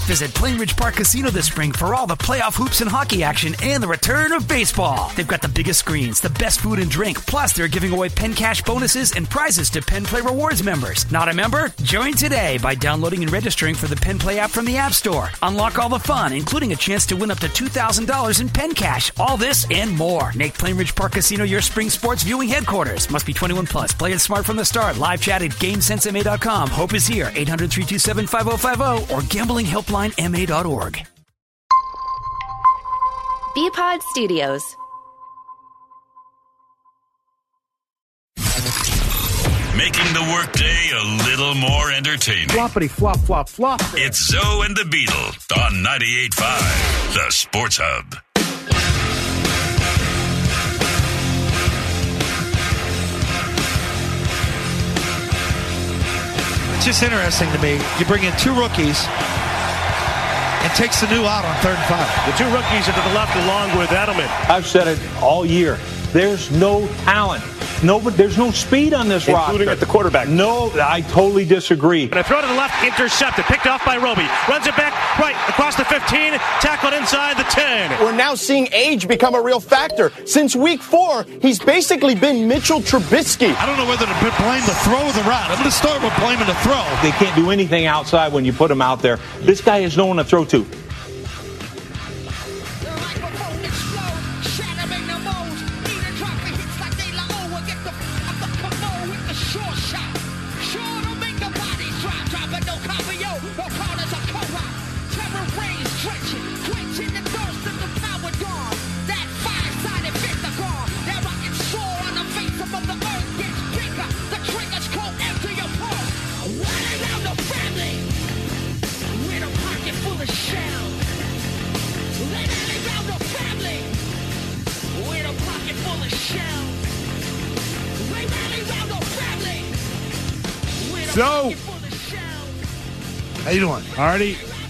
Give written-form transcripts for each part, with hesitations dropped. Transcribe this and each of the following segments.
Visit Plainridge Park Casino this spring for all the playoff hoops and hockey action and the return of baseball. They've got the biggest screens, the best food and drink, plus they're giving away Penn Cash bonuses and prizes to Penn Play Rewards members. Not a member? Join today by downloading and registering for the Penn Play app from the App Store. Unlock all the fun, including a chance to win up to $2,000 in Penn Cash. All this and more. Make Plainridge Park Casino your spring sports viewing headquarters. Must be 21 plus. Play it smart from the start. Live chat at GameSenseMA.com. Hope is here. 800-327-5050 or gamblinghelplinema.org. BPod Studios. Making the workday a little more entertaining. Floppity flop flop flop. It's Zoe and the Beetle on 98.5, the Sports Hub. It's just interesting to me. You bring in two rookies and takes the new out on 3rd and 5. The two rookies are to the left along with Edelman. I've said it all year. There's no talent. There's no speed on this roster. Including at the quarterback. No, I totally disagree. And a throw to the left, intercepted, picked off by Roby. Runs it back right across the 15, tackled inside the 10. We're now seeing age become a real factor. Since week 4, he's basically been Mitchell Trubisky. I don't know whether to blame the throw or the route. I'm going to start with blaming the throw. They can't do anything outside when you put him out there. This guy has no one to throw to. So, How you doing? Artie.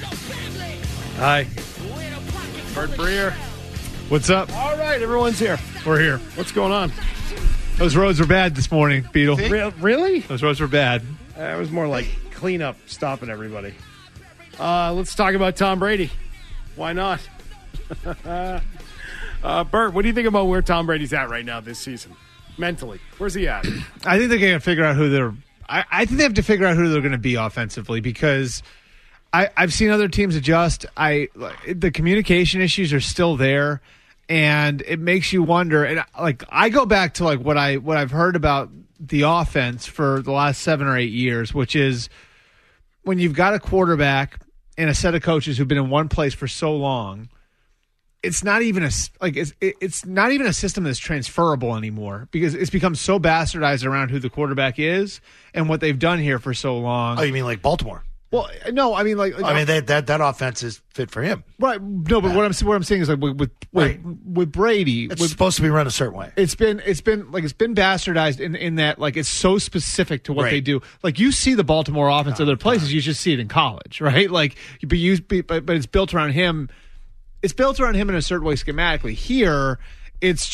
Hi. Bert Breer. What's up? All right, everyone's here. We're here. What's going on? Those roads were bad this morning, Beetle. Really? Those roads were bad. It was more like cleanup, stopping everybody. Let's talk about Tom Brady. Why not? Bert, what do you think about where Tom Brady's at right now this season? Mentally, where's he at? I think they're going to figure out who they're. I think they have to figure out who they're going to be offensively because I've seen other teams adjust. The communication issues are still there, and it makes you wonder. And I go back to what I've heard about the offense for the last 7 or 8 years, which is when you've got a quarterback and a set of coaches who've been in one place for so long. It's not even it's not even a system that's transferable anymore because it's become so bastardized around who the quarterback is and what they've done here for so long. Oh, you mean like Baltimore? Well, no, I mean that offense is fit for him, right? No, but what I'm saying is with Brady, it's supposed to be run a certain way. It's been bastardized in that it's so specific to what they do. Like you see the Baltimore offense other places, you just see it in college, right? But it's built around him. It's built around him in a certain way schematically. Here, it's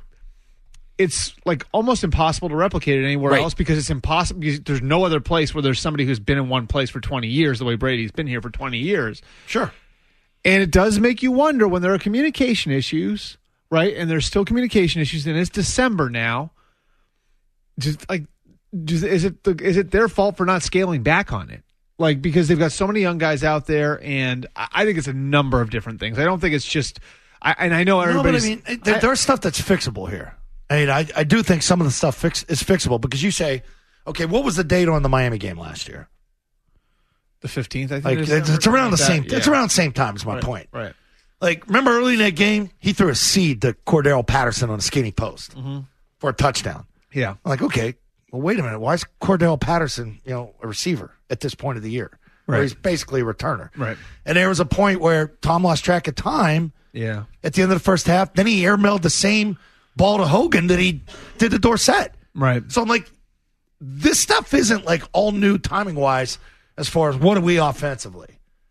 almost impossible to replicate it anywhere else because it's impossible. Because there's no other place where there's somebody who's been in one place for 20 years the way Brady's been here for 20 years. Sure. And it does make you wonder when there are communication issues, right? And there's still communication issues, and it's December now. Is it their fault for not scaling back on it? Because they've got so many young guys out there, and I think it's a number of different things. I don't think it's just I know everybody's... No, but I mean, there's stuff that's fixable here. I mean, I do think some of the stuff is fixable because you say, okay, what was the date on the Miami game last year? The 15th, I think. It's around the same. Yeah. It's around the same time. Is my point. Right. Remember early in that game, he threw a seed to Cordell Patterson on a skinny post for a touchdown. Yeah. I'm like, okay, well, wait a minute. Why is Cordell Patterson, a receiver at this point of the year? Right. Where he's basically a returner. Right. And there was a point where Tom lost track of time. Yeah. At the end of the first half, then he airmailed the same ball to Hogan that he did to Dorsett. Right. So I'm like, this stuff isn't all new timing wise as far as what are we offensively.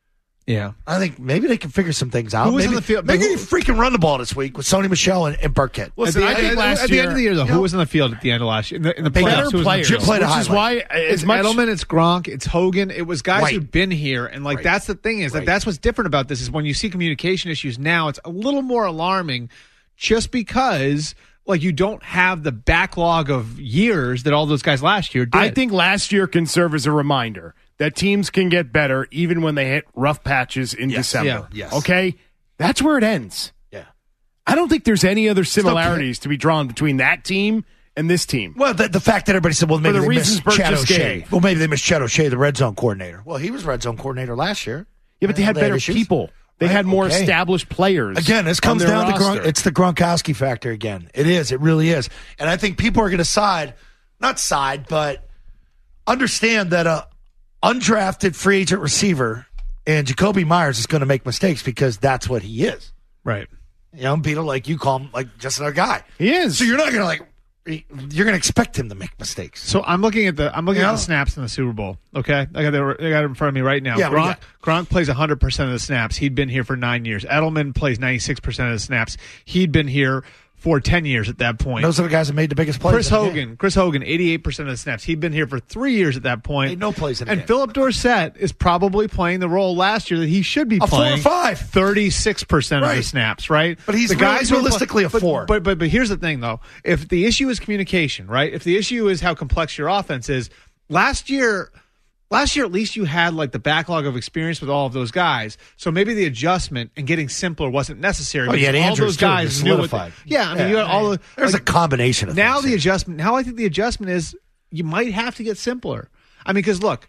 Yeah. I think maybe they can figure some things out. Who was maybe, on the field? Maybe they freaking run the ball this week with Sony Michel and Burkhead. Listen, I think at the end of the year, though, who was on the field at the end of last year? In the playoffs, who was on the players, field? which is why It's Edelman, it's Gronk, it's Hogan. It was guys Right. who've been here, and like Right. that's the thing is that Right. that's what's different about this is when you see communication issues now, it's a little more alarming, just because like you don't have the backlog of years that all those guys last year did. I think last year can serve as a reminder that teams can get better even when they hit rough patches in December. Yeah. Yes. Okay? That's where it ends. Yeah. I don't think there's any other similarities to be drawn between that team and this team. Well, the fact that everybody said, well, maybe the they reasons missed Bert Chad just O'Shea. gave. Well, maybe they missed Chad O'Shea, the red zone coordinator. Well, he was red zone coordinator last year. Yeah, but they had better issues. people. They Right, had more okay. established players. Again, this on comes their down to roster. it's the Gronkowski factor again. It is. It really is. And I think people are going to but understand that a undrafted free agent receiver and Jacoby Myers is going to make mistakes because that's what he is. right. You know, Peter, like you call him like just another guy. He is. So you're not going to you're going to expect him to make mistakes. So I'm looking at the snaps in the Super Bowl. Okay, I got it in front of me right now. Yeah, Gronk plays 100% of the snaps. He'd been here for 9 years. Edelman plays 96% of the snaps. He'd been here for 10 years at that point. Those are the guys that made the biggest plays. Chris Hogan, 88% of the snaps. He'd been here for 3 years at that point. Made no plays in the And game. Philip Dorsett is probably playing the role last year that he should be A 4 or playing. 5. 36% of the Right. snaps, right? But he's the guys who are realistically a 4. But here's the thing, though. If the issue is communication, right? If the issue is how complex your offense is, last year at least you had like the backlog of experience with all of those guys. So maybe the adjustment and getting simpler wasn't necessary. Oh, you had because all Andrews those too, guys who knew what solidified. you had all the There's a combination of now things. the adjustment. Now I think the adjustment is you might have to get simpler. I mean, because look,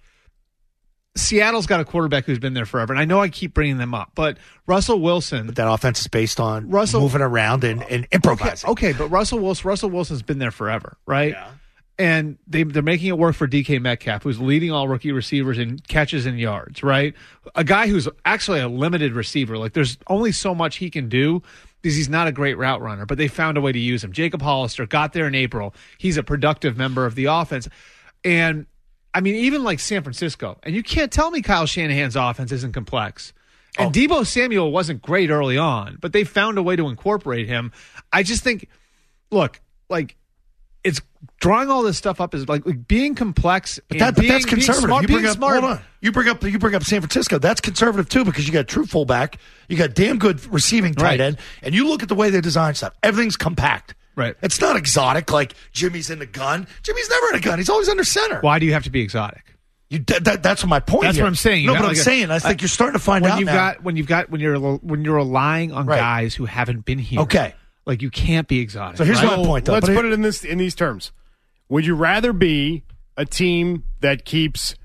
Seattle's got a quarterback who's been there forever, and I know I keep bringing them up, but Russell Wilson. That offense is based on Russell- moving around and improvising. Okay, but Russell Wilson's been there forever, right? Yeah. And they're making it work for DK Metcalf, who's leading all rookie receivers in catches and yards, right? A guy who's actually a limited receiver. Like, there's only so much he can do because he's not a great route runner, but they found a way to use him. Jacob Hollister got there in April. He's a productive member of the offense. And, I mean, even like San Francisco, and you can't tell me Kyle Shanahan's offense isn't complex. And Deebo Samuel wasn't great early on, but they found a way to incorporate him. I just think, look, like, it's drawing all this stuff up is like being complex. But that's conservative. Being smart. Hold on. You bring up San Francisco. That's conservative too because you got true fullback, you got damn good receiving tight end, and you look at the way they design stuff. Everything's compact. Right. It's not exotic like Jimmy's in the gun. Jimmy's never in a gun. He's always under center. Why do you have to be exotic? That's my point. That's here. what I'm saying. No, but I'm saying I think you're starting to find out now. When you're relying on guys who haven't been here. Okay. Like you can't be exotic. So here's right? my point, though. Let's put it in these terms. Would you rather be a team that keeps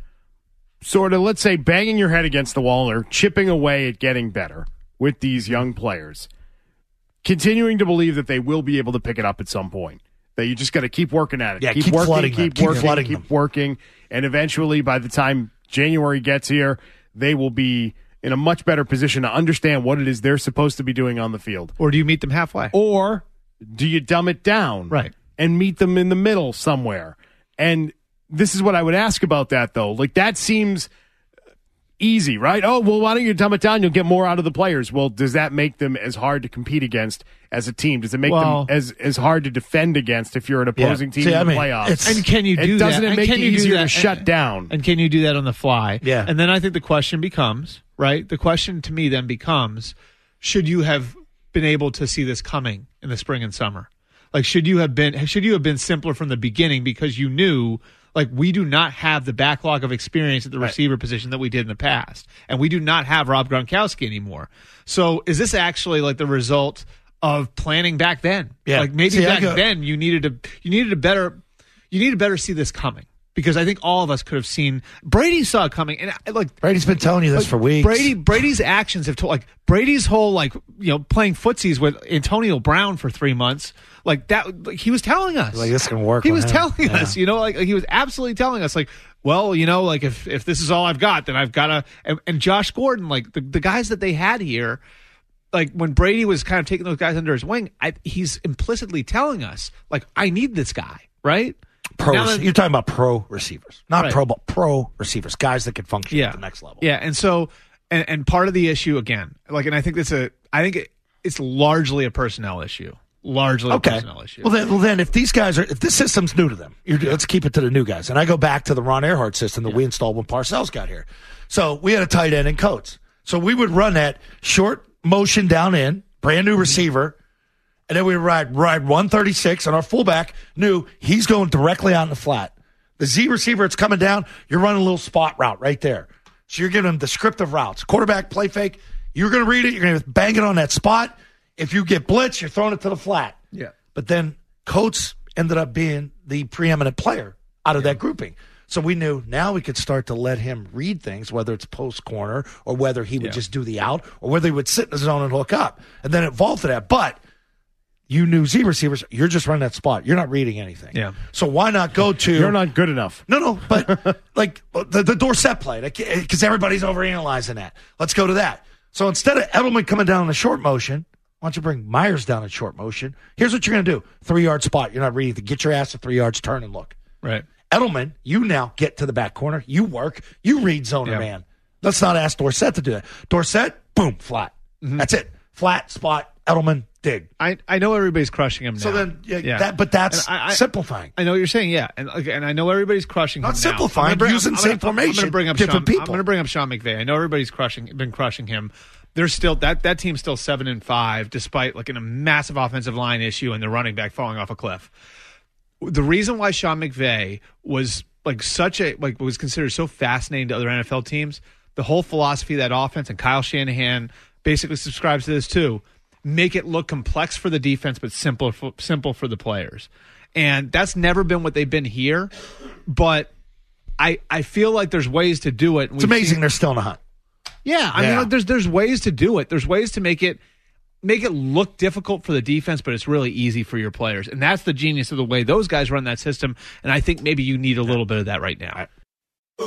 sort of, let's say, banging your head against the wall or chipping away at getting better with these young players, continuing to believe that they will be able to pick it up at some point, that you just got to keep working at it. Yeah, keep keep working, flooding them. Keep flooding them. keep working, and eventually by the time January gets here, they will be in a much better position to understand what it is they're supposed to be doing on the field. Or do you meet them halfway? Or do you dumb it down? Right. And meet them in the middle somewhere. And this is what I would ask about that, though. Like, that seems easy, right? Oh, well, why don't you dumb it down? You'll get more out of the players. Well, does that make them as hard to compete against as a team? Does it make them as hard to defend against if you're an opposing team in the playoffs? And can you do that? Doesn't it make it easier to shut down? And can you do that on the fly? Yeah. And then I think the question becomes, right? The question to me then becomes, should you have been able to see this coming in the spring and summer? Like, should you have been simpler from the beginning because you knew, like, we do not have the backlog of experience at the receiver position that we did in the past, and we do not have Rob Gronkowski anymore. So, is this actually like the result of planning back then? Yeah. Like maybe back then you needed to better see this coming. Because I think all of us could have seen Brady saw it coming, and Brady's been telling you this for weeks. Brady's actions have told, like Brady's whole playing footsies with Antonio Brown for 3 months, like that. Like, he was telling us, like, this can work. He was telling us, like he was absolutely telling us, like, well, like if this is all I've got, then I've got to. And Josh Gordon, like the guys that they had here, like when Brady was kind of taking those guys under his wing, he's implicitly telling us, like, I need this guy, right? You're talking about pro receivers, not pro receivers, guys that can function at the next level. Yeah, and so And part of the issue, again, and I think it's largely a personnel issue. Largely a personnel issue. Well, then, if these guys if this system's new to them, let's keep it to the new guys. And I go back to the Ron Earhart system that we installed when Parcells got here. So we had a tight end in Coates. So we would run that short motion down in, brand new receiver, and then we would ride 136, and our fullback knew he's going directly out in the flat. The Z receiver, it's coming down, you're running a little spot route right there. So you're giving them descriptive routes. Quarterback, play fake, you're going to read it, you're going to bang it on that spot. If you get blitz, you're throwing it to the flat. Yeah. But then Coates ended up being the preeminent player out of that grouping. So we knew now we could start to let him read things, whether it's post corner or whether he would just do the out or whether he would sit in the zone and hook up. And then it evolved to that. But you knew Z receivers, you're just running that spot. You're not reading anything. Yeah. So why not go to... You're not good enough. No, but like the Dorsett play, because everybody's overanalyzing that. Let's go to that. So instead of Edelman coming down in the short motion, why don't you bring Myers down in short motion? Here's what you're going to do. 3-yard spot. You're not reading anything. Get your ass to 3 yards, turn and look. Right. Edelman, you now get to the back corner. You work. You read zoner man. Let's not ask Dorsett to do that. Dorsett, boom, flat. Mm-hmm. That's it. Flat, spot, Edelman, dig. I know everybody's crushing him now. So then, that's simplifying. I know what you're saying, yeah. And I know everybody's crushing him not simplifying, using the same formation. I'm going to bring up Sean McVay. I know everybody's been crushing him. There's still that team's still 7-5 despite like a massive offensive line issue and the running back falling off a cliff. The reason why Sean McVay was was considered so fascinating to other NFL teams, the whole philosophy of that offense, and Kyle Shanahan basically subscribes to this too, make it look complex for the defense but simple for the players. And that's never been what they've been here, but I feel like there's ways to do it. It's amazing they're still in the hunt. Yeah, I mean, there's ways to do it. There's ways to make it look difficult for the defense, but it's really easy for your players. And that's the genius of the way those guys run that system. And I think maybe you need a little bit of that right now. All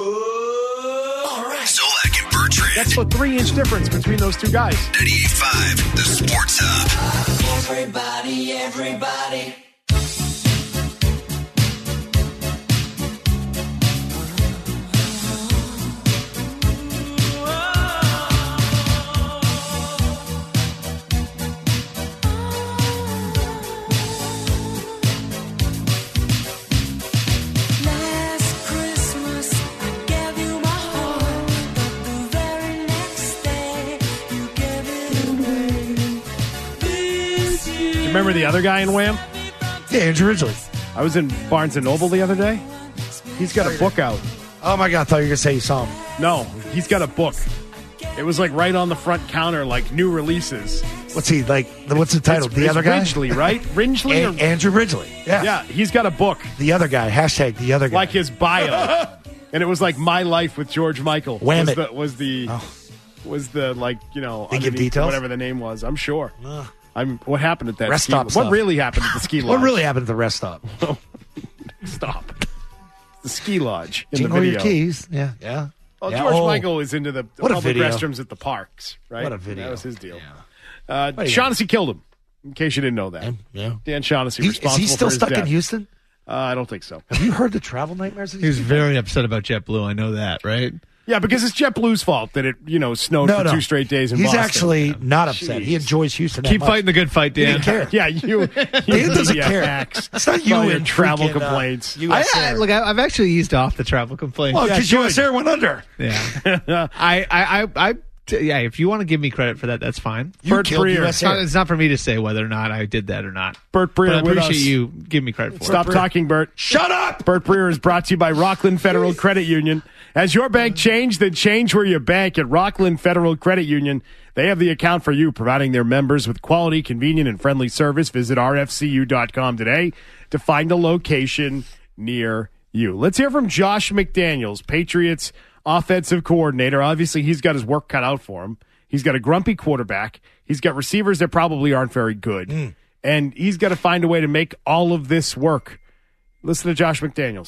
right. Zolak and Bertrand. That's a 3-inch difference between those two guys. 98.5, the Sports Hub. Everybody. Remember the other guy in Wham? Yeah, Andrew Ridgely. I was in Barnes & Noble the other day. He's got a book out. Oh, my God. I thought you were going to say you saw him. No, he's got a book. It was like right on the front counter, like new releases. What's he, like, what's the title? It's the other guy? Ridgely, right? Ridgely? Andrew Ridgely. Yeah. Yeah, he's got a book. The other guy. Hashtag the other guy. Like his bio. And it was like My Life with George Michael. Wham it. Was the like, you know, they give details? Whatever the name was. I'm sure. What happened at that rest ski stop? What really happened at the ski lodge? What really happened at the rest stop? Stop. The ski lodge in Jingle the video. Your keys. Yeah. Well, George Michael is into the public video. restrooms at the parks, right? What a video. That was his deal. Yeah. Shaughnessy killed him, in case you didn't know that. Yeah. Dan Shaughnessy responsible is he still for his stuck death. in Houston? I don't think so. Have you heard the travel nightmares? He was very upset about JetBlue. I know that, right? Yeah, because it's JetBlue's fault that it, snowed for 2 straight days in Boston. He's actually not upset. He enjoys Houston. Keep fighting the good fight, Dan. He didn't care. Yeah, you Dan doesn't care. It's not you your and travel freaking, complaints. I've actually eased off the travel complaints. Well, because US Air went under. Yeah. If you want to give me credit for that, that's fine. You killed US Air. It's not for me to say whether or not I did that or not. Bert Breer, but I with appreciate us. you giving me credit for Stop it. talking, Bert. Shut up! Bert Breer is brought to you by Rockland Federal Credit Union. Has your bank changed? Then change where you bank at Rockland Federal Credit Union. They have the account for you, providing their members with quality, convenient, and friendly service. Visit rfcu.com today to find a location near you. Let's hear from Josh McDaniels, Patriots offensive coordinator. Obviously, he's got his work cut out for him. He's got a grumpy quarterback. He's got receivers that probably aren't very good. And he's got to find a way to make all of this work. Listen to Josh McDaniels.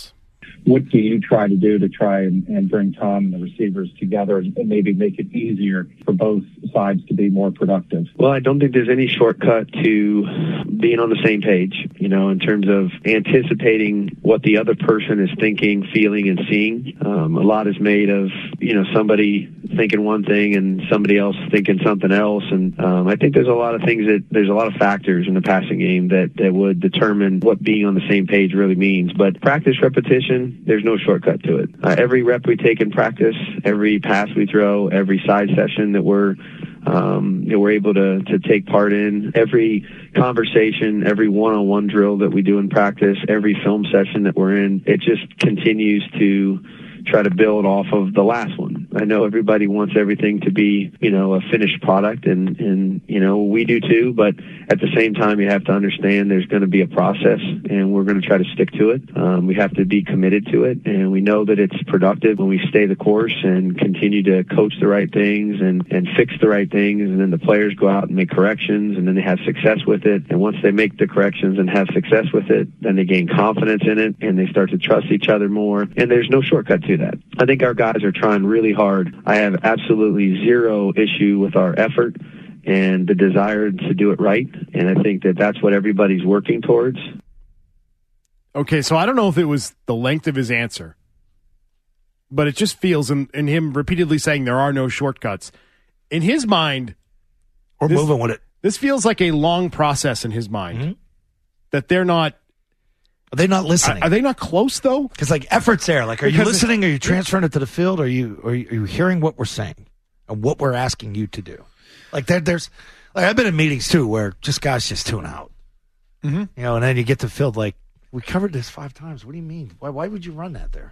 What do you try to do to try and bring Tom and the receivers together and maybe make it easier for both sides to be more productive? Well, I don't think there's any shortcut to being on the same page, in terms of anticipating what the other person is thinking, feeling, and seeing. A lot is made of, somebody thinking one thing and somebody else thinking something else. And I think there's a lot of factors in the passing game that would determine what being on the same page really means. But practice repetition, there's no shortcut to it. Every rep we take in practice, every pass we throw, every side session that we're able to take part in, every conversation, every one-on-one drill that we do in practice, every film session that we're in, it just continues to try to build off of the last one. I know everybody wants everything to be, a finished product, and we do too, but at the same time, you have to understand there's going to be a process, and we're going to try to stick to it. We have to be committed to it, and we know that it's productive when we stay the course and continue to coach the right things and fix the right things, and then the players go out and make corrections, and then they have success with it. And once they make the corrections and have success with it, then they gain confidence in it, and they start to trust each other more, and there's no shortcut to that. I think our guys are trying really hard. I have absolutely zero issue with our effort and the desire to do it right, and I think that that's what everybody's working towards. Okay, so I don't know if it was the length of his answer, but it just feels in him repeatedly saying there are no shortcuts. In his mind, we're moving with it. This feels like a long process in his mind that they're not. Are they not listening? Are they not close, though? Because, effort's there. Are you listening? Are you transferring it to the field? Are you hearing what we're saying and what we're asking you to do? There's I've been in meetings, too, where guys just tune out. Mm-hmm. And then you get to the field, we covered this 5 times. What do you mean? Why would you run that there?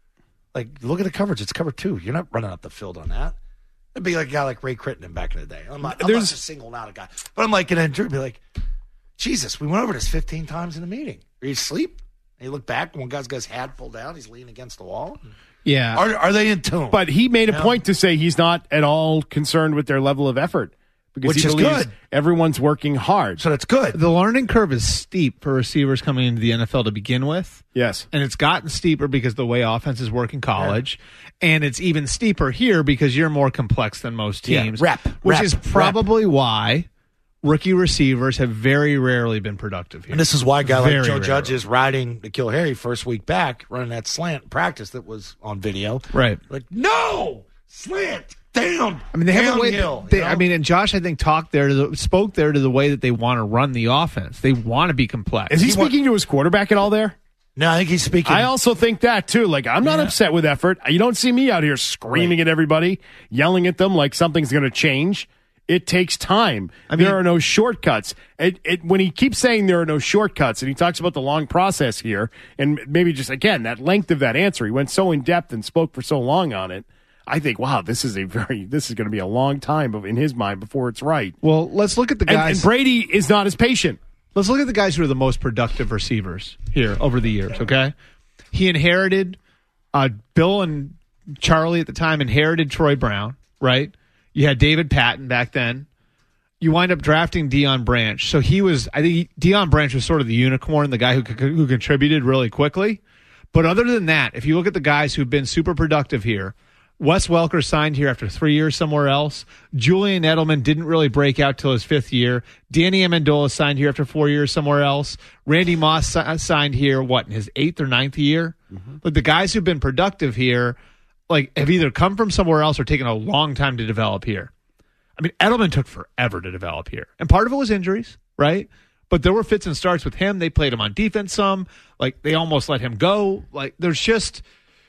Look at the coverage. It's cover 2. You're not running up the field on that. It'd be like a guy like Ray Crittenden back in the day. I'm not just singling out a guy. But I'm and Drew would be like, Jesus, we went over this 15 times in the meeting. Are you asleep? And you look back, and one guy's got his hat pulled down. He's leaning against the wall. Yeah. Are they in tune? But he made a point to say he's not at all concerned with their level of effort. Because Which he is believes good. Everyone's working hard. So that's good. The learning curve is steep for receivers coming into the NFL to begin with. Yes. And it's gotten steeper because the way offenses work in college. Yeah. And it's even steeper here because you're more complex than most teams. Yeah. Which is probably why rookie receivers have very rarely been productive here. And this is why a guy like Joe rarely. Judge is riding N'Keal Harry first week back, running that slant practice that was on video. Right. No! Slant! Down. They have a way. Downhill, and Josh, I think, spoke there to the way that they want to run the offense. They want to be complex. Is he speaking to his quarterback at all there? No, I think he's speaking. I also think that, too. I'm not upset with effort. You don't see me out here screaming at everybody, yelling at them like something's going to change. It takes time. There are no shortcuts. When he keeps saying there are no shortcuts, and he talks about the long process here, and maybe just, again, that length of that answer, he went so in depth and spoke for so long on it. I think, wow, this is going to be a long time in his mind before it's right. Well, let's look at the guys. And Brady is not as patient. Let's look at the guys who are the most productive receivers here over the years, okay? He inherited, Bill and Charlie at the time inherited Troy Brown, right? You had David Patton back then. You wind up drafting Deion Branch. So I think Deion Branch was sort of the unicorn, the guy who contributed really quickly. But other than that, if you look at the guys who've been super productive here, Wes Welker signed here after 3 years somewhere else. Julian Edelman didn't really break out till his 5th year. Danny Amendola signed here after 4 years somewhere else. Randy Moss signed here, in his 8th or 9th year? Mm-hmm. But the guys who've been productive here, have either come from somewhere else or taken a long time to develop here. Edelman took forever to develop here. And part of it was injuries, right? But there were fits and starts with him. They played him on defense some. They almost let him go. There's just...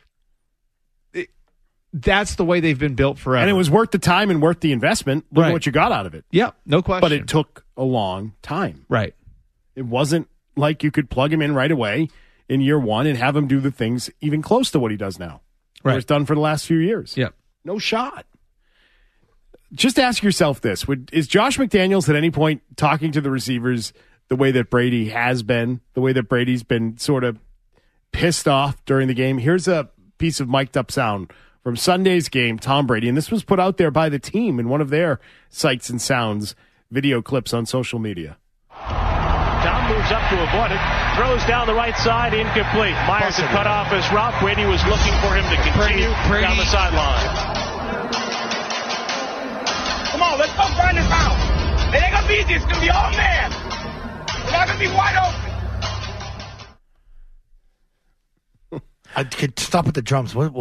That's the way they've been built forever. And it was worth the time and worth the investment. Look at what you got out of it. Yeah, no question. But it took a long time. Right. It wasn't like you could plug him in right away in year one and have him do the things even close to what he does now. Right. Or it's done for the last few years. Yeah. No shot. Just ask yourself this. Is Josh McDaniels at any point talking to the receivers the way that Brady has been, the way that Brady's been sort of pissed off during the game? Here's a piece of mic'd up sound from Sunday's game, Tom Brady, and this was put out there by the team in one of their Sights and Sounds video clips on social media. Tom moves up to avoid it. Throws down the right side, incomplete. Myers had cut off his route. Brady was looking for him to continue down the sideline. Come on, let's go grind this out. It ain't gonna be easy. It's gonna be all man. We're not gonna be wide open. I could stop with the drums. What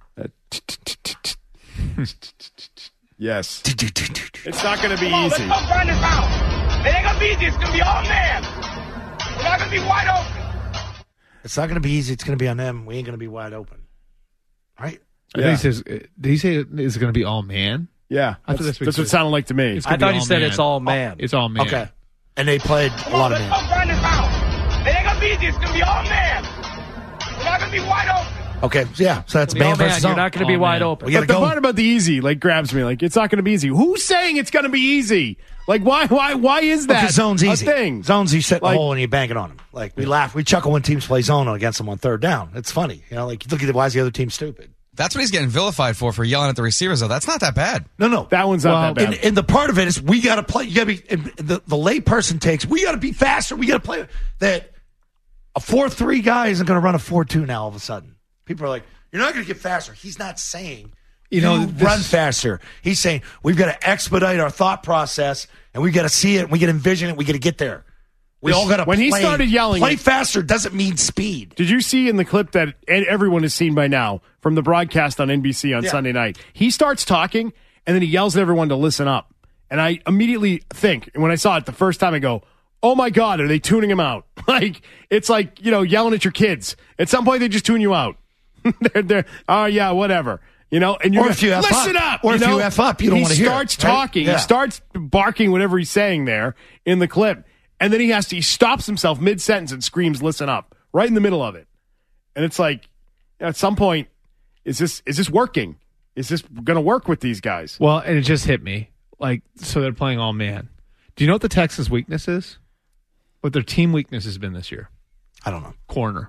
Yes. It's not going to be Come on, easy. let's go grind this out. It ain't gonna be easy. It's gonna be all man. We're not gonna be wide open. It's not going to be easy. It's going to be on them. We ain't going to be wide open. Right? I think he says, did he say it's going to be all man? Yeah. That's what it sounded like to me. I thought he said it's all man. It's all man. Okay. And they played a lot of man. Let's go grind this out. It ain't gonna be easy. It's gonna be all man. We're not gonna be wide open. Okay, yeah, so that's man versus You're not going to be wide open. We gotta But the go. part about the easy grabs me. Like, it's not going to be easy. Who's saying it's going to be easy? Like, why is that Because zone's easy. a thing? Zone's, you set the Like- hole and you bang it on them. Like, we laugh, we chuckle when teams play zone against them on third down. It's funny. You know, like, look at why is the other team stupid? That's what he's getting vilified for yelling at the receivers, though. That's not that bad. No. That one's not that bad. And the part of it is we got to play. You got to be, and the lay person takes, we got to be faster. We got to play. That a 4-3 guy isn't going to run a 4-2 now all of a sudden. People are like, you're not going to get faster. He's not saying, run faster. He's saying, we've got to expedite our thought process, and we've got to see it, and we got to envision it, we got to get there. We all got to When he started yelling, play faster doesn't mean speed. Did you see in the clip that everyone has seen by now from the broadcast on NBC on Sunday night? He starts talking, and then he yells at everyone to listen up. And I immediately think, and when I saw it the first time, I go, oh my God, are they tuning him out? Like, it's like, yelling at your kids. At some point, they just tune you out. they're oh yeah, whatever. And you're if you F listen up. up. Or if you F up, you don't want to hear it. He starts talking. Right? Yeah. He starts barking whatever he's saying there in the clip. And then he stops himself mid-sentence and screams, listen up, right in the middle of it. And it's like, at some point, is this working? Is this going to work with these guys? Well, and it just hit me. Like, so they're playing all man. Do you know what the Texans' weakness is? What their team weakness has been this year? I don't know. Corner.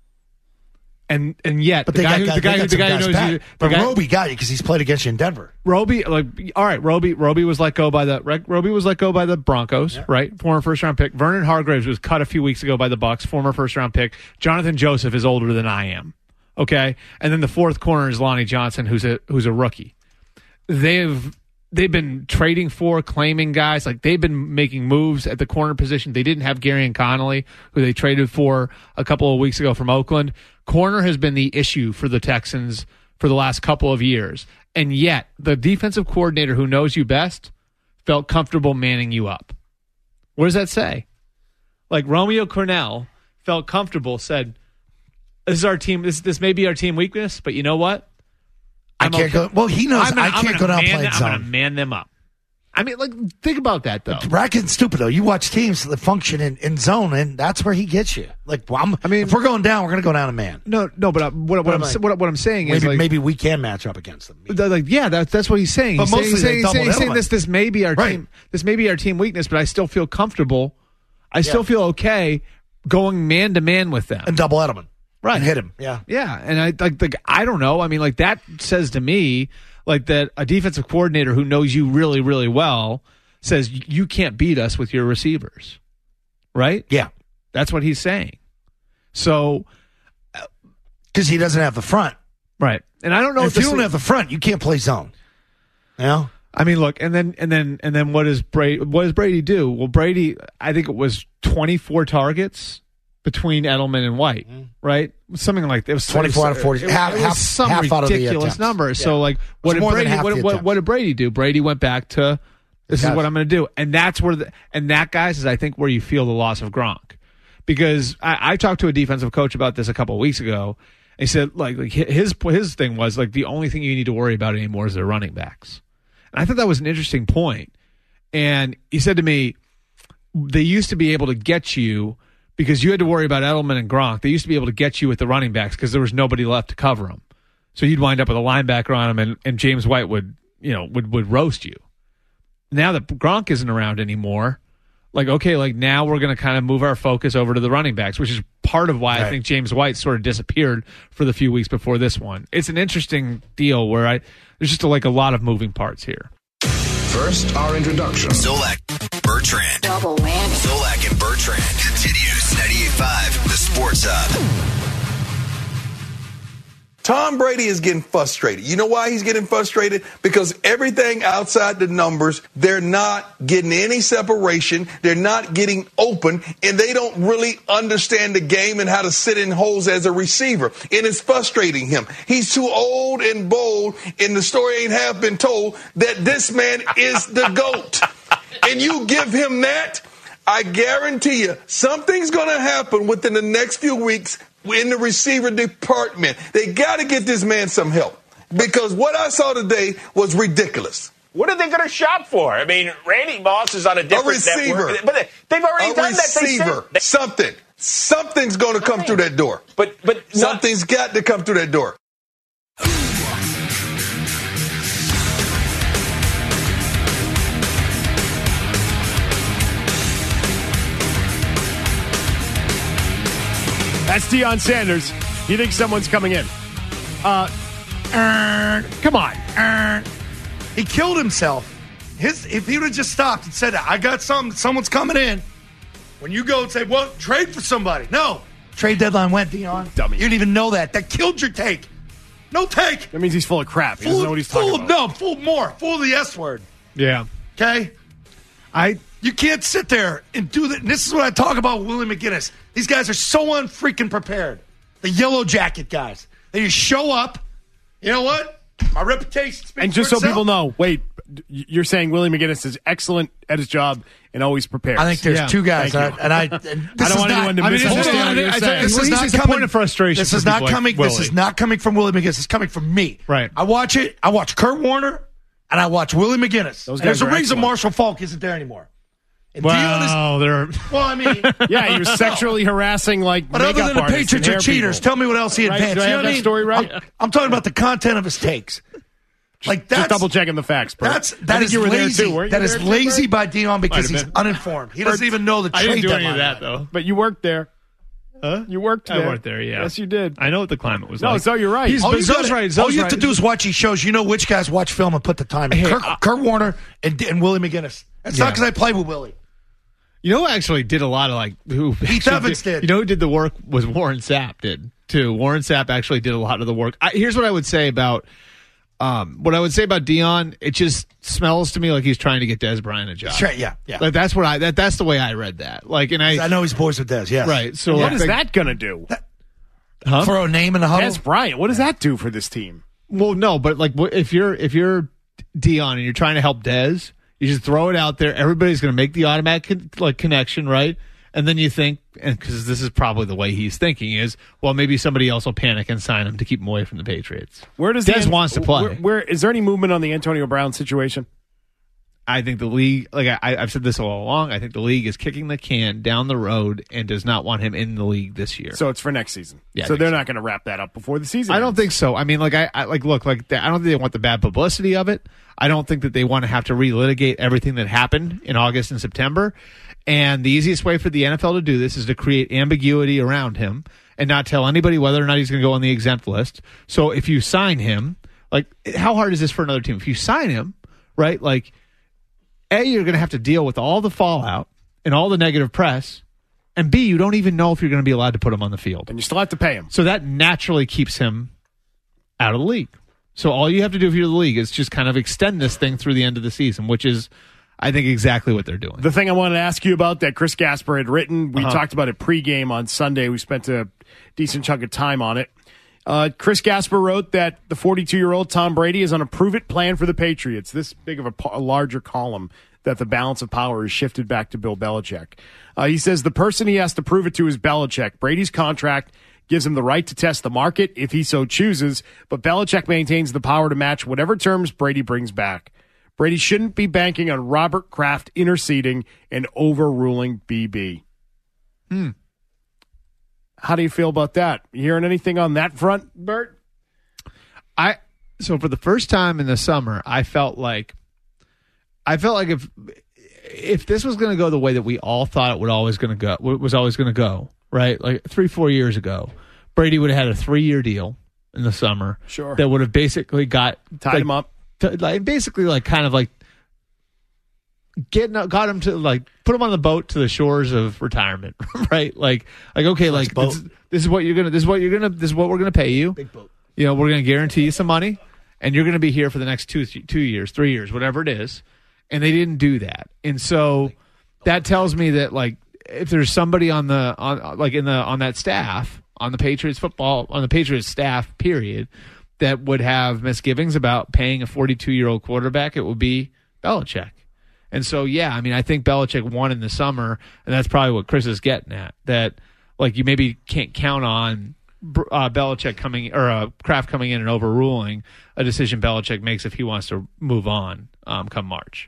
And yet, But the guy who knows you, but Roby got you because he's played against you in Denver. Roby, all right, Roby was let go by the Broncos, right? Former first-round pick. Vernon Hargreaves was cut a few weeks ago by the Bucs, former first-round pick. Jonathan Joseph is older than I am, okay? And then the fourth corner is Lonnie Johnson, who's a rookie. They've been trading claiming guys. Like, they've been making moves at the corner position. They didn't have Garyon Connolly, who they traded for a couple of weeks ago from Oakland. Corner has been the issue for the Texans for the last couple of years. And yet, the defensive coordinator who knows you best felt comfortable manning you up. What does that say? Like, Romeo Cornell felt comfortable, said, this is our team. This may be our team weakness, but you know what? I can't go. Well, he knows I can't go down playing zone. I'm going to man them up. I mean, like, think about that, though. Racket's stupid, though. You watch teams that function in zone, and that's where he gets you. Like, if we're going down, we're going to go down a man. No, but what I'm saying is, maybe we can match up against them. Like, yeah, that's what he's saying. But he's saying this may be our right. team. This may be our team weakness, but I still feel comfortable. I still feel okay going man to man with them and double Edelman, right? And hit him, yeah. And I don't know. I mean, like, that says to me, like, that a defensive coordinator who knows you really, really well says you can't beat us with your receivers, right? Yeah, that's what he's saying. So, because he doesn't have the front, right? And I don't know if you don't have the front, you can't play zone. You know? I mean, look, and then what does Brady do? Well, Brady, I think it was 24 targets between Edelman and White, right? Something like that. It was 24 out of 40. Half some out of the ridiculous number. Yeah. So, like, what did Brady do? Brady went back to, this is what I'm going to do. And that's that, guys, is I think where you feel the loss of Gronk. Because I talked to a defensive coach about this a couple of weeks ago. And he said, like his thing was, like, the only thing you need to worry about anymore is their running backs. And I thought that was an interesting point. And he said to me, they used to be able to get you because you had to worry about Edelman and Gronk. They used to be able to get you with the running backs because there was nobody left to cover them. So you'd wind up with a linebacker on them, and James White would roast you. Now that Gronk isn't around anymore, like, okay, like, now we're going to kind of move our focus over to the running backs, which is part of why I think James White sort of disappeared for the few weeks before this one. It's an interesting deal where there's just a lot of moving parts here. First, our introduction. Zolak, Bertrand. Double whammy. Solak and Bertrand continues 98.5, the Sports Hub. Tom Brady is getting frustrated. You know why he's getting frustrated? Because everything outside the numbers, they're not getting any separation. They're not getting open, and they don't really understand the game and how to sit in holes as a receiver. And it's frustrating him. He's too old and bold, and the story ain't half been told that this man is the GOAT. And you give him that, I guarantee you, something's going to happen within the next few weeks in the receiver department. They got to get this man some help, because what I saw today was ridiculous. What are they going to shop for? I mean, Randy Moss is on a different network, but they've already done that. Something's going to come through that door. But something's got to come through that door. That's Deion Sanders. He thinks someone's coming in. Come on. He killed himself. If he would have just stopped and said, I got someone's coming in. When you go and say, well, trade for somebody. No. Trade deadline went, Deion. Dummy. You didn't even know that. That killed your take. No take. That means he's full of crap. He doesn't know what he's talking about. No, full of the S word. Yeah. Okay? You can't sit there and do that. And this is what I talk about with Willie McGinnis. These guys are so unfreaking prepared. The yellow jacket guys. They just show up. You know what? My reputation speaks And just for so itself. people know, wait, you're saying Willie McGinnis is excellent at his job and always prepared. I think there's two guys. I don't want anyone to misunderstand what you're saying. This is not coming. Point of frustration. This is not coming. This is not coming from Willie McGinnis. It's coming from me. Right. I watch it. I watch Kurt Warner, and I watch Willie McGinnis. Those guys There's a are reason excellent. Marshall Falk isn't there anymore. And Well, I mean, yeah, he was sexually harassing but other than the Patriots are cheaters, tell me what else he Right? advanced. Do I You know have what I that mean? story right? I'm talking about the content of his takes. Like Just that's double checking the facts, bro. that is lazy. That is lazy by Deion because he's uninformed. He doesn't even know the trade I didn't do any deadline. of that, though. But you worked there. Huh? You worked there. I worked there, yeah. Yes, you did. I know what the climate was No, like. so you're right. All you have to do is watch these shows. You know which guys watch film and put the time in. Hey, Kurt Warner and Willie McGinnis. That's not because I played with Willie. You know who actually did a lot of Heath Evans did. You know who did the work was Warren Sapp did too. Warren Sapp actually did a lot of the work. Here's what I would say about Deion. It just smells to me like he's trying to get Des Bryant a job. Right, yeah. Like that's what that's the way I read that. I know he's boys with Des. Yes, right. So what is that going to do? Throw a name in the huddle. Des Bryant. What does that do for this team? Well, no, but if you're Deion and you're trying to help Des, you just throw it out there. Everybody's going to make the automatic connection, right? And then you think, and because this is probably the way he's thinking, is well, maybe somebody else will panic and sign him to keep him away from the Patriots. Where does Des wants to play? Where is there any movement on the Antonio Brown situation? I think the league, I've said this all along, I think the league is kicking the can down the road and does not want him in the league this year. So it's for next season. Yeah, so they're not going to wrap that up before the season. I don't think so. I mean, I don't think they want the bad publicity of it. I don't think that they want to have to relitigate everything that happened in August and September. And the easiest way for the NFL to do this is to create ambiguity around him and not tell anybody whether or not he's going to go on the exempt list. So if you sign him, how hard is this for another team? If you sign him, right, A, you're going to have to deal with all the fallout and all the negative press. And B, you don't even know if you're going to be allowed to put him on the field. And you still have to pay him. So that naturally keeps him out of the league. So all you have to do if you're the league is just kind of extend this thing through the end of the season, which is, I think, exactly what they're doing. The thing I wanted to ask you about that Chris Gasper had written, we talked about it pregame on Sunday. We spent a decent chunk of time on it. Chris Gasper wrote that the 42-year-old Tom Brady is on a prove-it plan for the Patriots. This big of a larger column that the balance of power is shifted back to Bill Belichick. He says the person he has to prove it to is Belichick. Brady's contract gives him the right to test the market if he so chooses, but Belichick maintains the power to match whatever terms Brady brings back. Brady shouldn't be banking on Robert Kraft interceding and overruling BB. How do you feel about that? You hearing anything on that front, Bert? So for the first time in the summer, I felt like if this was going to go the way that we all thought it was always going to go, right? 3-4 years ago, Brady would have had a 3-year deal in the summer. Sure. That would have basically tied him up. Basically kind of got him to like put him on the boat to the shores of retirement, right? Like okay, like this is what we're gonna pay you. Big boat. You know, we're gonna guarantee you some money, and you're gonna be here for the next 2 years, 3 years, whatever it is. And they didn't do that, and so that tells me that like if there's somebody on that staff on the Patriots staff period that would have misgivings about paying a 42-year-old quarterback, it would be Belichick. And so, yeah, I mean, I think Belichick won in the summer, and that's probably what Chris is getting at. That, like, you maybe can't count on Belichick Kraft coming in and overruling a decision Belichick makes if he wants to move on come March.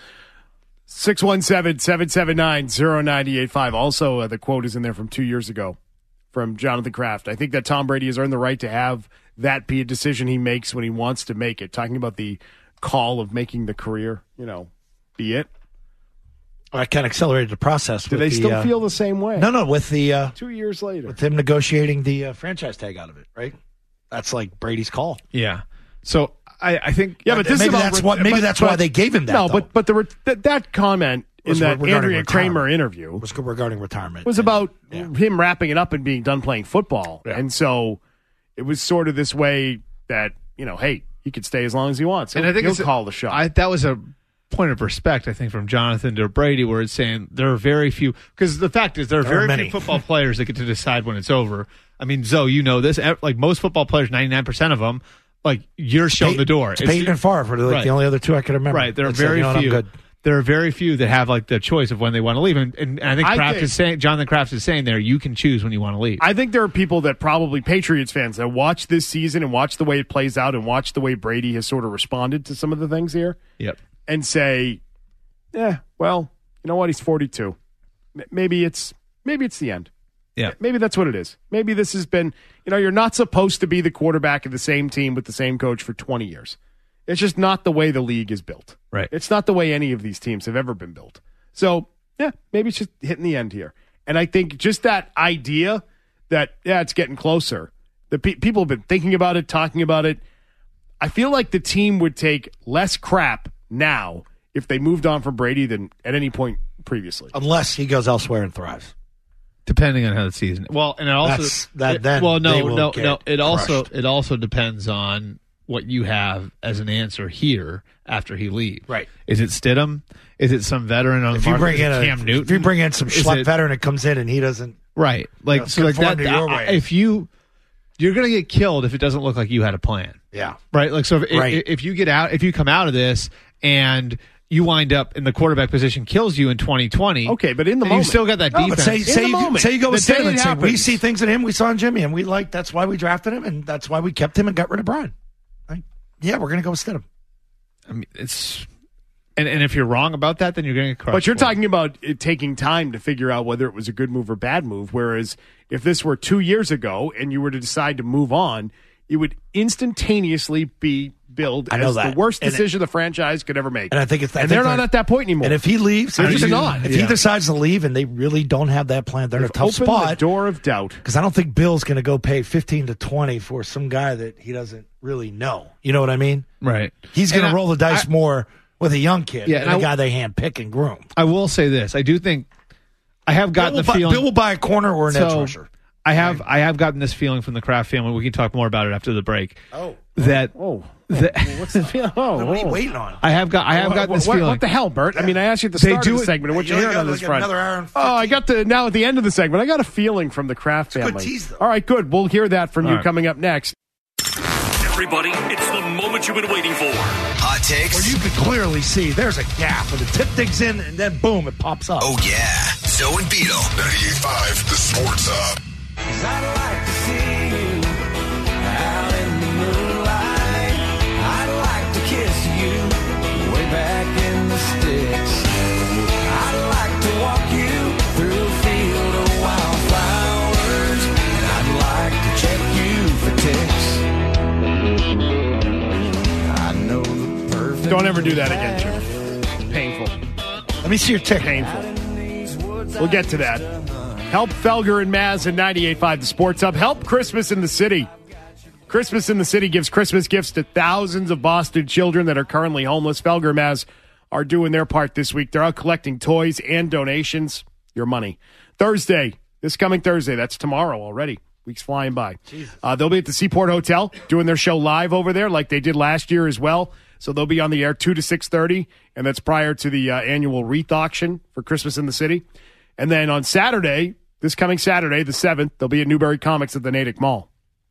617-779-0985. Also, the quote is in there from 2 years ago from Jonathan Kraft. I think that Tom Brady has earned the right to have that be a decision he makes when he wants to make it. Talking about the call of making the career, be it. I kind of accelerated the process. Do they still feel the same way? No, with the 2 years later. With him negotiating the franchise tag out of it, right? That's like Brady's call. Yeah. So I think but this that's why they gave him that. No, but that comment in that Andrea Kramer interview was regarding retirement. Was about him wrapping it up and being done playing football. Yeah. And so it was sort of this way that, hey, he could stay as long as he wants. And I think he'll call the shot. That was a point of respect, I think, from Jonathan to Brady, where it's saying there are very few, because the fact is there are very few football players that get to decide when it's over. I mean, Zoe, you know this. Like most football players, 99% of them, like you're shown the door. It's Peyton and Favre are the only other two I can remember. Right, there are very few. There are very few that have like the choice of when they want to leave, and I think Jonathan Kraft is saying there you can choose when you want to leave. I think there are people that probably Patriots fans that watch this season and watch the way it plays out and watch the way Brady has sort of responded to some of the things here. Yep. And say, well, you know what? He's 42. Maybe it's the end. Yeah. Maybe that's what it is. Maybe this has been, you're not supposed to be the quarterback of the same team with the same coach for 20 years. It's just not the way the league is built. Right. It's not the way any of these teams have ever been built. So, maybe it's just hitting the end here. And I think just that idea that, it's getting closer. The people have been thinking about it, talking about it. I feel like the team would take less crap now if they moved on from Brady than at any point previously. Unless he goes elsewhere and thrives. Depending on how the season. Well, and it also it also depends on what you have as an answer here after he leaves. Right. Is it Stidham? Is it some veteran on the market? Cam Newton? If you bring in some schlep veteran that comes in and he doesn't like so like that if you're going to get killed if it doesn't look like you had a plan. Yeah. Right? Like so if you come out of this and you wind up in the quarterback position kills you in 2020. Okay, but in the moment. You still got that defense. But say you go with Stidham and say, we see things in him we saw in Jimmy, and that's why we drafted him, and that's why we kept him and got rid of Brian. We're going to go with Stidham. I mean, it's... And if you're wrong about that, then you're going to get crushed. But you're talking about it taking time to figure out whether it was a good move or bad move, whereas if this were 2 years ago and you were to decide to move on, it would instantaneously be billed as the worst decision the franchise could ever make. And I think they're not at that point anymore. And if he leaves, they're just not. If he decides to leave and they really don't have that plan, they're in a tough spot. The door of doubt. Because I don't think Bill's going to go pay 15 to 20 for some guy that he doesn't really know. You know what I mean? Right. He's going to roll the dice more with a young kid than a guy they hand pick and groom. I will say this. I do think I have gotten the feeling Bill will buy a corner or an edge rusher. I have gotten this feeling from the Kraft family. We can talk more about it after the break. What's the feeling? What are you waiting on? I have gotten this feeling. What the hell, Bert? I mean, I asked you at the start of the segment. What you hearing on this front? I got now at the end of the segment. I got a feeling from the Kraft family. Good tease, though. All right, good. We'll hear that from you coming up next. Everybody, it's the moment you've been waiting for. Hot takes. Where you can clearly see there's a gap where the tip digs in and then boom, it pops up. Oh yeah, Zoe and Beetle. 98.5, the Sports Hub. I'd like to see you out in the moonlight. I'd like to kiss you way back in the sticks. I'd like to walk you through a field of wildflowers. And I'd like to check you for ticks. I know the perfect. Don't ever do that again, Jim. Painful. Let me see your tick. Painful. We'll get to that. Help Felger and Maz in 98.5 The Sports Hub. Help Christmas in the City. Christmas in the City gives Christmas gifts to thousands of Boston children that are currently homeless. Felger and Maz are doing their part this week. They're out collecting toys and donations. Your money. Thursday, this coming Thursday, that's tomorrow already. Week's flying by. They'll be at the Seaport Hotel doing their show live over there like they did last year as well. So they'll be on the air 2 to 6:30, and that's prior to the annual wreath auction for Christmas in the City. And then on Saturday, this coming Saturday, the 7th, they'll be at Newbury Comics at the Natick Mall.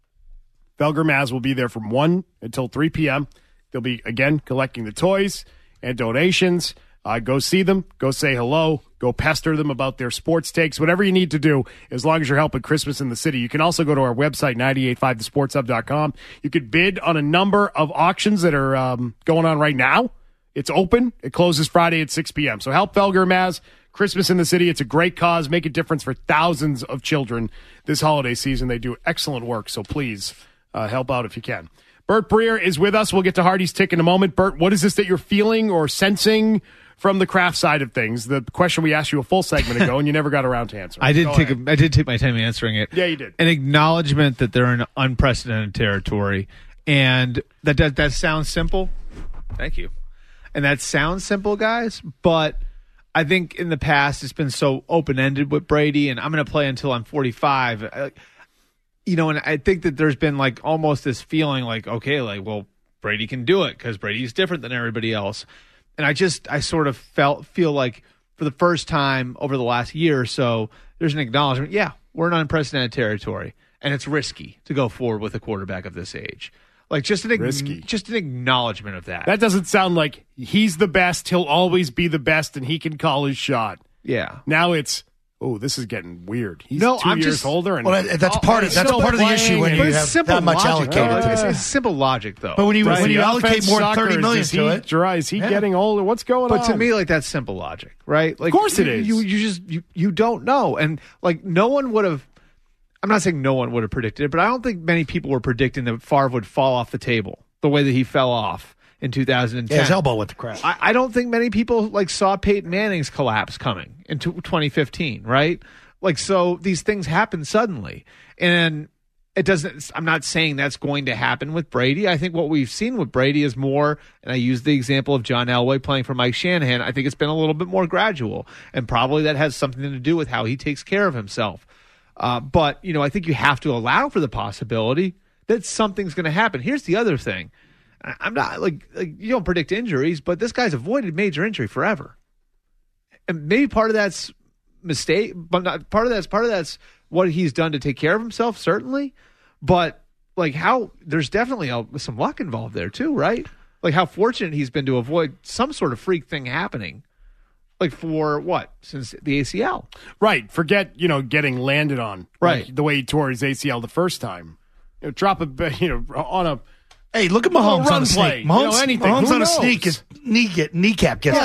Felger Maz will be there from 1 until 3 p.m. They'll be, again, collecting the toys and donations. Go see them. Go say hello. Go pester them about their sports takes. Whatever you need to do, as long as you're helping Christmas in the City. You can also go to our website, 985thesportshub.com. You could bid on a number of auctions that are going on right now. It's open. It closes Friday at 6 p.m. So help Felger Maz. Christmas in the City. It's a great cause. Make a difference for thousands of children this holiday season. They do excellent work, so please help out if you can. Bert Breer is with us. We'll get to Hardy's Tick in a moment. Bert, what is this that you're feeling or sensing from the craft side of things? The question we asked you a full segment ago, and you never got around to answering. I did take my time answering it. Yeah, you did. An acknowledgement that they're in unprecedented territory, and that sounds simple. Thank you. And that sounds simple, guys, but I think in the past it's been so open-ended with Brady, and I'm going to play until I'm 45. And I think that there's been like almost this feeling like, okay, like, well, Brady can do it because Brady's different than everybody else. And I sort of feel like for the first time over the last year or so, there's an acknowledgement. Yeah, we're in unprecedented territory, and it's risky to go forward with a quarterback of this age. Like just an acknowledgement of that. That doesn't sound like he's the best. He'll always be the best, and he can call his shot. Yeah. Now it's, this is getting weird. He's 2 years older, and that's part of the issue when you have that much allocated. It's simple logic, though. But when you allocate more than $30 million to it, is he getting older? What's going on? But to me, like that's simple logic, right? Like, of course it is. You don't know, and like no one would have. I'm not saying no one would have predicted it, but I don't think many people were predicting that Favre would fall off the table the way that he fell off in 2010. Yeah, his elbow with the crap. I don't think many people saw Peyton Manning's collapse coming in 2015, right? So these things happen suddenly, and it doesn't. I'm not saying that's going to happen with Brady. I think what we've seen with Brady is more, and I use the example of John Elway playing for Mike Shanahan. I think it's been a little bit more gradual, and probably that has something to do with how he takes care of himself. But, I think you have to allow for the possibility that something's going to happen. Here's the other thing. I'm not like you don't predict injuries, but this guy's avoided major injury forever. And maybe part of that's mistake, but not part of that's what he's done to take care of himself, certainly. But there's definitely some luck involved there too, right? Like how fortunate he's been to avoid some sort of freak thing happening. For what? Since the ACL. Right. Forget, getting landed on. Right. The way he tore his ACL the first time. Drop a, on a. Hey, look at Mahomes run on a play. sneak. Mahomes on a sneak, his kneecap gets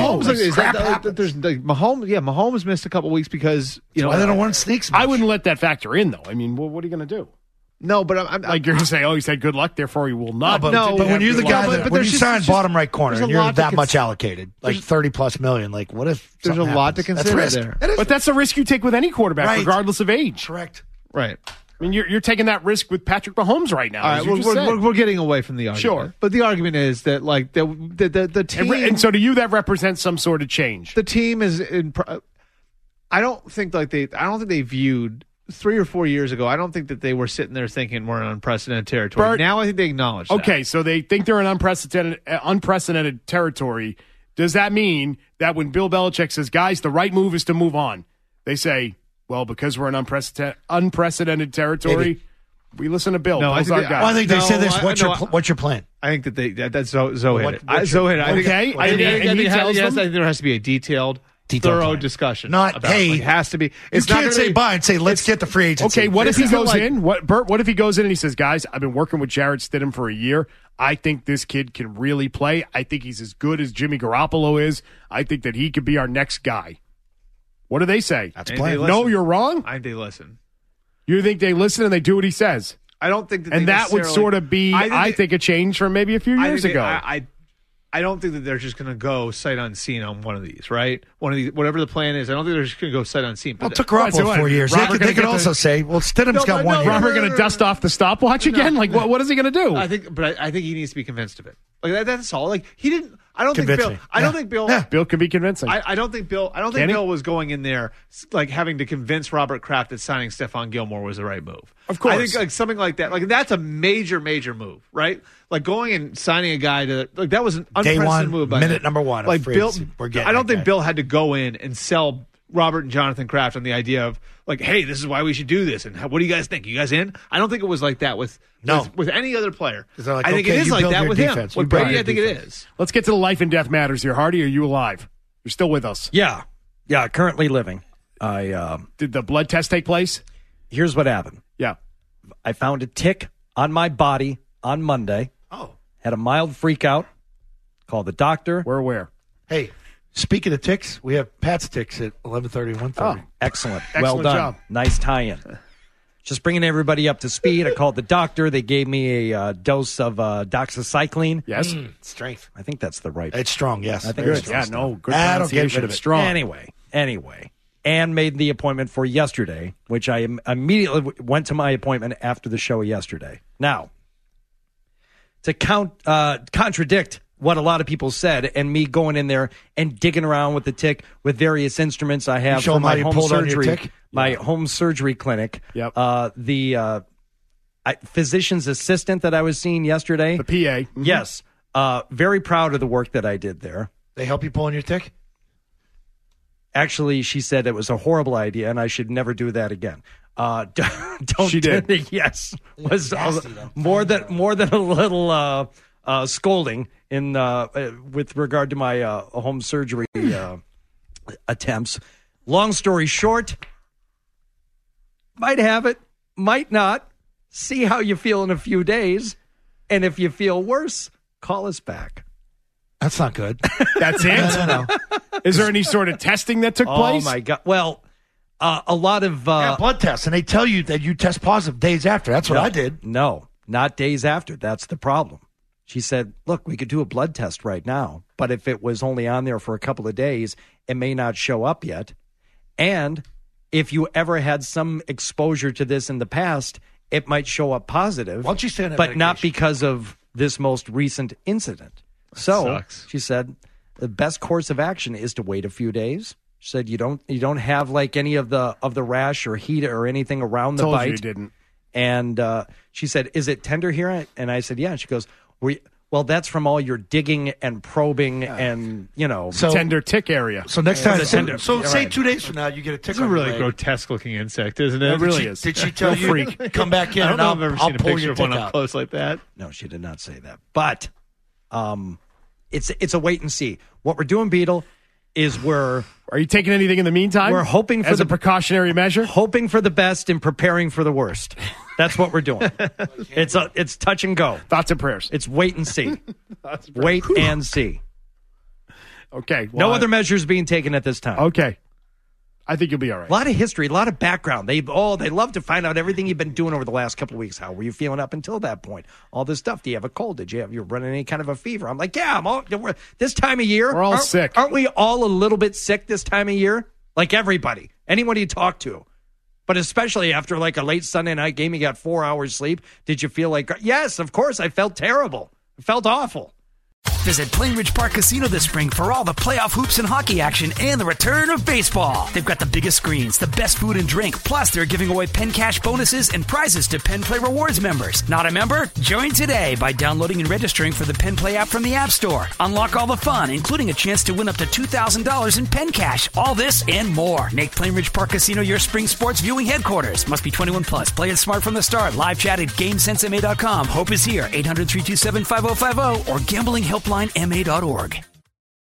Mahomes missed a couple weeks because, why they don't want sneaks much. I wouldn't let that factor in, though. I mean, what are you going to do? No, but I'm you're going to say, he's had good luck, therefore he will not. But when you're the guy when you sign bottom right corner and you're that much allocated, like $30+ million, like what if there's a lot to consider there? But that's a risk you take with any quarterback, regardless of age. Correct. Right. I mean, you're taking that risk with Patrick Mahomes right now. All right, we're getting away from the argument. Sure, but the argument is that the team, and so to you that represents some sort of change. The team is in. I don't think they viewed 3 or 4 years ago. I don't think that they were sitting there thinking we're in unprecedented territory. Bert, now I think they acknowledge that. Okay, so they think they're in unprecedented territory. Does that mean that when Bill Belichick says, guys, the right move is to move on, they say, well, because we're in unprecedented territory, Maybe. We listen to Bill. No, I think they say this. What's your plan? I think that that's Zoe hit it. Zoe hit it. Okay. I think there has to be a detailed thorough plan. discussion. Not, about hey, it has to be. You can't say bye and say, let's get the free agency. Okay, what if he goes in? Bert, what if he goes in and he says, guys, I've been working with Jarrett Stidham for a year. I think this kid can really play. I think he's as good as Jimmy Garoppolo is. I think that he could be our next guy. What do they say? That's plan. No, you're wrong? I think they listen. You think they listen and they do what he says? I don't think that and that would sort of be, I think, a change from maybe a few years ago. I don't think that they're just going to go sight unseen on one of these, right? One of these, whatever the plan is. I don't think they're just going to go sight unseen. Well, it took Garoppolo 4 years. They could also say, well, Stidham's got 1 year. Robert going to dust off the stopwatch again? Like, what is he going to do? I think he needs to be convinced of it. Like that's all. Like he didn't. I don't think Convincing. Bill. Bill can be convincing. I don't think Bill. I don't think Can he? Bill was going in there like having to convince Robert Kraft that signing Stephon Gilmore was the right move. Of course. I think like something like that. Like that's a major move, right? Like going and signing a guy to like that was an Day unprecedented one, move. By minute him. number one. of Like free Bill, agency. We're getting I don't that think guy. Bill had to go in and sell Robert and Jonathan Kraft on the idea of like, hey, this is why we should do this, and what do you guys think? You guys in? I don't think it was like that with any other player. they're like, I think okay, it is you like build that your with defense. him. You With build Brady, your I think defense. it is. Let's get to the life and death matters here. Hardy, are you alive? You're still with us. Yeah. Currently living. Did the blood test take place? Here's what happened. Yeah. I found a tick on my body on Monday. Oh. Had a mild freak out. Called the doctor. Where? Hey, speaking of ticks, we have Pat's ticks at 11:30 and 1:30. Excellent. Excellent Well done. job. Nice tie-in. Just bringing everybody up to speed. I called the doctor. They gave me a dose of doxycycline. Yes. Strength. I think that's the right. It's strong, yes. I think Good. it's Yeah, strong. no, good I don't get pronunciation rid of of it. strong. Anyway. And made the appointment for yesterday, which I immediately went to my appointment after the show yesterday. Now, to contradict what a lot of people said and me going in there and digging around with the tick with various instruments I have show for them how my you home pulled on your surgery, tick? my home surgery clinic. Yep. The physician's assistant that I was seeing yesterday. The PA. Mhm. Yes. Very proud of the work that I did there. They help you pull on your tick? Actually, she said it was a horrible idea and I should never do that again. Don't She did. Yes, was more than a little scolding in with regard to my home surgery attempts. Long story short, might have it, might not. See how you feel in a few days, and if you feel worse, call us back. That's not good. That's it? No. Is there any sort of testing that took place? Oh my God! Well, a lot of blood tests, and they tell you that you test positive days after. That's what I did. No, not days after. That's the problem. She said, look, we could do a blood test right now, but if it was only on there for a couple of days, it may not show up yet. And if you ever had some exposure to this in the past, it might show up positive. Why don't you stay on that but not medication? because of this most recent incident. So sucks. she said the best course of action is to wait a few days. She said you don't have like any of the rash or heat or anything around the Told bite. you didn't. And she said, is it tender here? And I said, yeah. And she goes, well, that's from all your digging and probing and, So- Tender tick area. So next time, tender- so say right. 2 days from now, you get a tick It's a on your really leg. grotesque looking insect, isn't it? It really is. Did she tell you, come back in I don't and know I'll, if I've ever I'll seen a pull picture your of one tick up out? close like that. No, she did not say that. But it's a wait and see. What we're doing, Beetle, is Are you taking anything in the meantime? We're hoping for as the a precautionary measure. hoping for the best and preparing for the worst. That's what we're doing. It's touch and go. Thoughts and prayers. It's wait and see. Wait and see. Okay. No well, other measures being taken at this time. Okay. I think you'll be all right. A lot of history, a lot of background. They love to find out everything you've been doing over the last couple of weeks. How were you feeling up until that point? All this stuff. Do you have a cold? You're running any kind of a fever? I'm like, yeah, this time of year. We're all sick. Aren't we all a little bit sick this time of year? Like everybody, anyone you talk to. But especially after like a late Sunday night game, you got 4 hours sleep. Did you feel like, yes, of course, I felt terrible. I felt awful. Visit Plainridge Park Casino this spring for all the playoff hoops and hockey action and the return of baseball. They've got the biggest screens, the best food and drink, plus they're giving away Penn Cash bonuses and prizes to Penn Play Rewards members. Not a member? Join today by downloading and registering for the Penn Play app from the App Store. Unlock all the fun, including a chance to win up to $2,000 in Penn Cash. All this and more. Make Plainridge Park Casino your spring sports viewing headquarters. Must be 21 plus. Play it smart from the start. Live chat at GameSenseMA.com. Hope is here. 800-327-5050 or gamblinghelplinema.org.